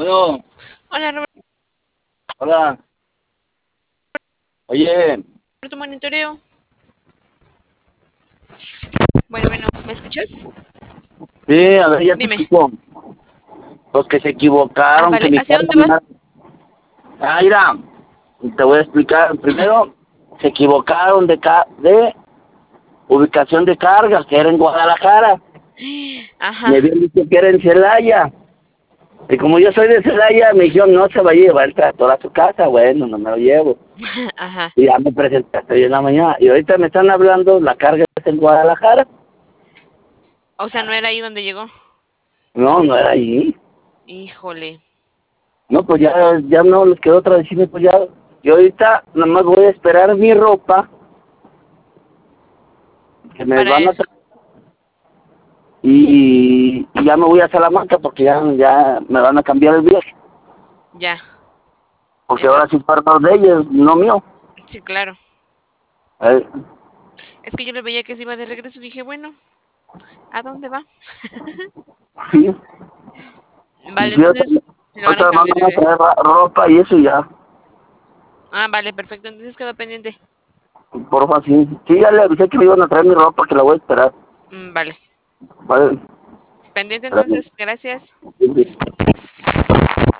Bueno, Hola, hola. Oye, Roberto Monitoreo. Bueno, ¿me escuchas? sí, a ver, ya te Dime. explico. Los que se Ah, equivocaron, que vale. mi ¿Hacia carro dónde vas? mira, te voy a explicar. Primero, se equivocaron de ubicación de carga, que era en Guadalajara. Me Ajá, habían dicho que era en Celaya. Y como yo soy de Celaya, me dijeron, no se va a llevar el tractor a su casa. Bueno, no me lo llevo. ajá. Y ya me presenté hasta hoy en la mañana. Y ahorita me están hablando, la carga es en Guadalajara. O sea, no era ahí donde llegó. No, no era allí. Híjole. No, pues ya no les quedó otra decirme, pues ya, yo ahorita nada más voy a esperar mi ropa, que me Para van a eso. traer, y ya me voy a Salamanca porque ya me van a cambiar el viaje, Ya. porque Entonces, ahora sí para de ellos, no mío. sí, claro. Eh, Es que yo le veía que se iba de regreso y dije, bueno, ¿a dónde va? sí, y Vale, sí, ahorita, entonces lo van a ahorita me cambiar de van a viaje. traer ropa y eso y ya, Ah, vale, perfecto. Entonces quedó pendiente. porfa, sí. Sí, ya le avisé que me iban a traer mi ropa, que la voy a esperar. Vale. Vale, Pendiente gracias. entonces. Gracias. Sí, sí.